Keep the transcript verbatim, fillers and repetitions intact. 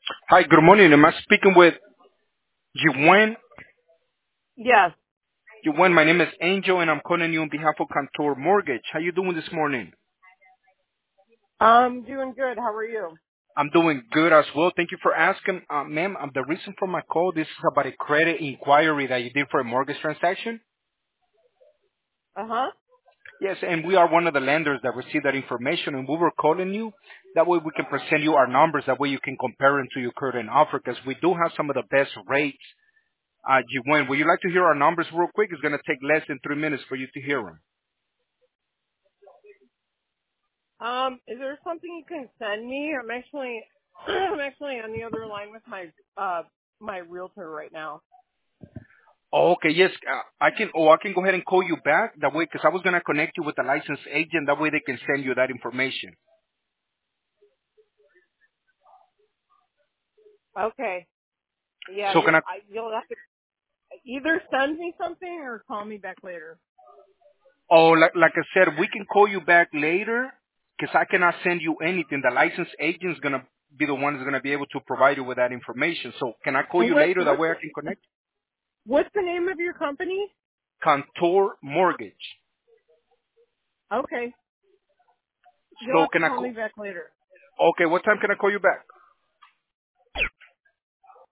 Hi, good morning. Am I speaking with Yuen? Yes. Yuen, my name is Angel, and I'm calling you on behalf of Contour Mortgage. How you doing this morning? I'm doing good. How are you? I'm doing good as well. Thank you for asking. Uh, ma'am, um, the reason for my call, this is about a credit inquiry that you did for a mortgage transaction. Uh huh. Yes, and we are one of the lenders that received that information, and we were calling you. That way we can present you our numbers. That way you can compare them to your current offer, because we do have some of the best rates. Uh, Yuen, would you like to hear our numbers real quick? It's going to take less than three minutes for you to hear them. Um, is there something you can send me? I'm actually, I'm actually on the other line with my uh my realtor right now. Oh, okay, yes, uh, I can. Oh, I can go ahead and call you back that way, because I was gonna connect you with a licensed agent. That way, they can send you that information. Okay. Yeah, So you can I? I, you'll have to either send me something or call me back later. Oh, like like I said, we can call you back later, because I cannot send you anything. The licensed agent's gonna be the one that's gonna be able to provide you with that information. So can I call And you what later? That what's way, the, I can connect. what's the name of your company? Contour Mortgage. Okay. You'll So have to can I call me call? back later. Okay, what time can I call you back?